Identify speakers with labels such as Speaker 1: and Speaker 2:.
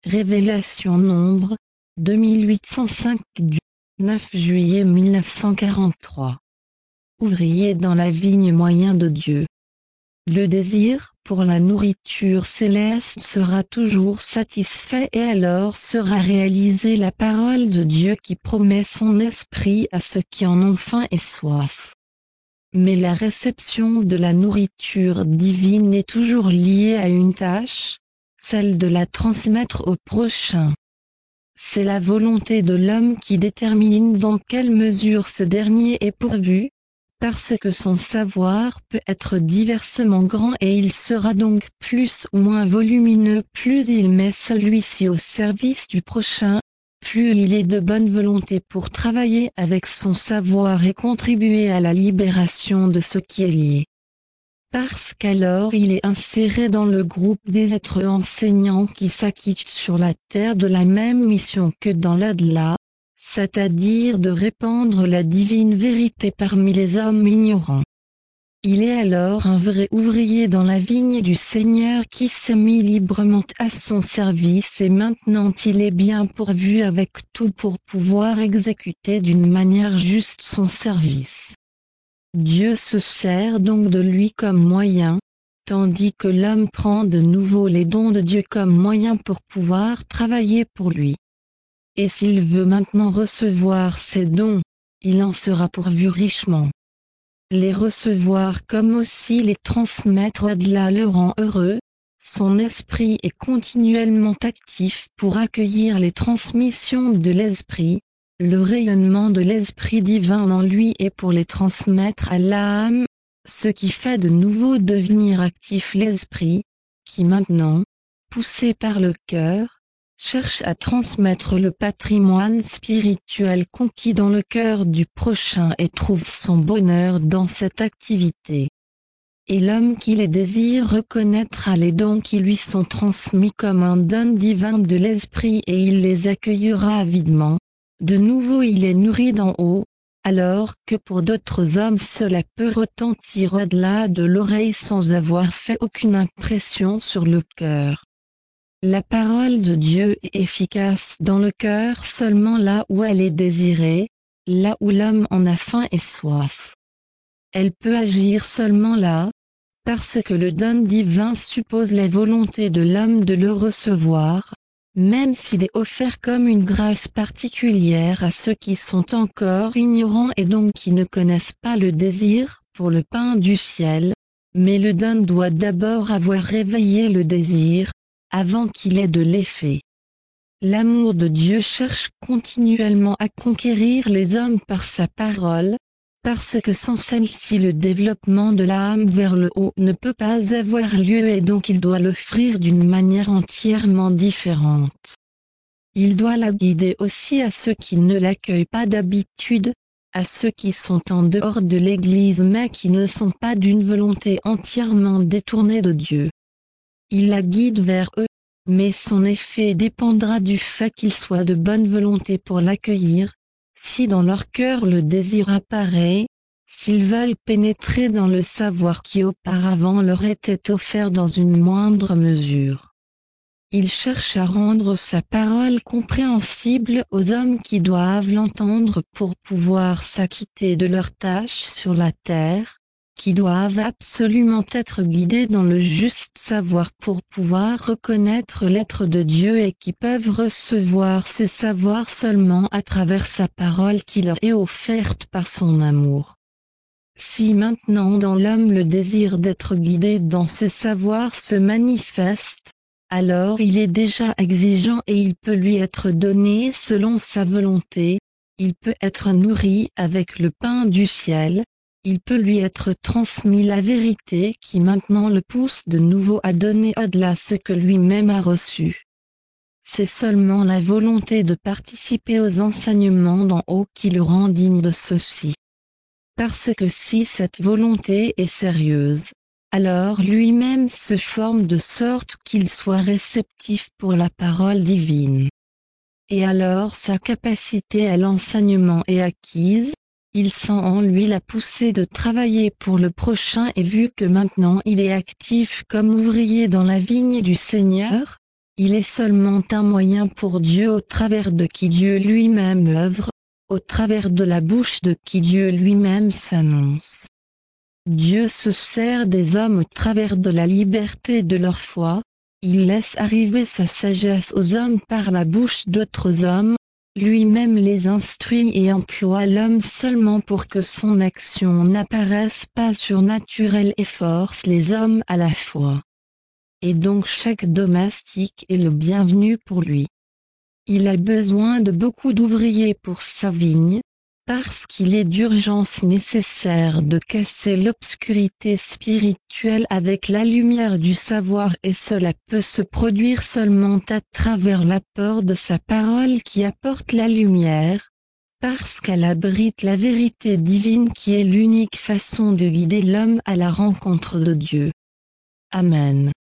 Speaker 1: Révélation Nombre, 2805 du 9 juillet 1943. Ouvrier dans la vigne moyen de Dieu. Le désir pour la nourriture céleste sera toujours satisfait et alors sera réalisée la parole de Dieu qui promet son esprit à ceux qui en ont faim et soif. Mais la réception de la nourriture divine est toujours liée à une tâche, celle de la transmettre au prochain. C'est la volonté de l'homme qui détermine dans quelle mesure ce dernier est pourvu, parce que son savoir peut être diversement grand et il sera donc plus ou moins volumineux plus il met celui-ci au service du prochain, plus il est de bonne volonté pour travailler avec son savoir et contribuer à la libération de ce qui est lié. Parce qu'alors il est inséré dans le groupe des êtres enseignants qui s'acquittent sur la terre de la même mission que dans l'au-delà, c'est-à-dire de répandre la divine vérité parmi les hommes ignorants. Il est alors un vrai ouvrier dans la vigne du Seigneur qui s'est mis librement à son service et maintenant il est bien pourvu avec tout pour pouvoir exécuter d'une manière juste son service. Dieu se sert donc de lui comme moyen, tandis que l'homme prend de nouveau les dons de Dieu comme moyen pour pouvoir travailler pour lui. Et s'il veut maintenant recevoir ces dons, il en sera pourvu richement. Les recevoir comme aussi les transmettre au-delà le rend heureux, son esprit est continuellement actif pour accueillir les transmissions de l'esprit, le rayonnement de l'esprit divin en lui et pour les transmettre à l'âme, ce qui fait de nouveau devenir actif l'esprit, qui maintenant, poussé par le cœur, cherche à transmettre le patrimoine spirituel conquis dans le cœur du prochain et trouve son bonheur dans cette activité. Et l'homme qui les désire reconnaîtra les dons qui lui sont transmis comme un don divin de l'esprit et il les accueillera avidement. De nouveau il est nourri d'en haut, alors que pour d'autres hommes cela peut retentir au-delà de l'oreille sans avoir fait aucune impression sur le cœur. La parole de Dieu est efficace dans le cœur seulement là où elle est désirée, là où l'homme en a faim et soif. Elle peut agir seulement là, parce que le don divin suppose la volonté de l'homme de le recevoir, même s'il est offert comme une grâce particulière à ceux qui sont encore ignorants et donc qui ne connaissent pas le désir pour le pain du ciel, mais le don doit d'abord avoir réveillé le désir, avant qu'il ait de l'effet. L'amour de Dieu cherche continuellement à conquérir les hommes par sa parole, parce que sans celle-ci le développement de l'âme vers le haut ne peut pas avoir lieu et donc il doit l'offrir d'une manière entièrement différente. Il doit la guider aussi à ceux qui ne l'accueillent pas d'habitude, à ceux qui sont en dehors de l'Église mais qui ne sont pas d'une volonté entièrement détournée de Dieu. Il la guide vers eux, mais son effet dépendra du fait qu'ils soient de bonne volonté pour l'accueillir. Si dans leur cœur le désir apparaît, s'ils veulent pénétrer dans le savoir qui auparavant leur était offert dans une moindre mesure. Il cherche à rendre sa parole compréhensible aux hommes qui doivent l'entendre pour pouvoir s'acquitter de leurs tâches sur la terre, qui doivent absolument être guidés dans le juste savoir pour pouvoir reconnaître l'être de Dieu et qui peuvent recevoir ce savoir seulement à travers sa parole qui leur est offerte par son amour. Si maintenant dans l'homme le désir d'être guidé dans ce savoir se manifeste, alors il est déjà exigeant et il peut lui être donné selon sa volonté, il peut être nourri avec le pain du ciel, il peut lui être transmis la vérité qui maintenant le pousse de nouveau à donner au-delà ce que lui-même a reçu. C'est seulement la volonté de participer aux enseignements d'en haut qui le rend digne de ceci. Parce que si cette volonté est sérieuse, alors lui-même se forme de sorte qu'il soit réceptif pour la parole divine. Et alors sa capacité à l'enseignement est acquise, il sent en lui la poussée de travailler pour le prochain et vu que maintenant il est actif comme ouvrier dans la vigne du Seigneur, Il est seulement un moyen pour Dieu au travers de qui Dieu lui-même œuvre, au travers de la bouche de qui Dieu lui-même s'annonce. Dieu se sert des hommes au travers de la liberté de leur foi, il laisse arriver sa sagesse aux hommes par la bouche d'autres hommes, lui-même les instruit et emploie l'homme seulement pour que son action n'apparaisse pas surnaturelle et force les hommes à la foi. Et donc chaque domestique est le bienvenu pour lui. Il a besoin de beaucoup d'ouvriers pour sa vigne, parce qu'il est d'urgence nécessaire de casser l'obscurité spirituelle avec la lumière du savoir et cela peut se produire seulement à travers l'apport de sa parole qui apporte la lumière, parce qu'elle abrite la vérité divine qui est l'unique façon de guider l'homme à la rencontre de Dieu. Amen.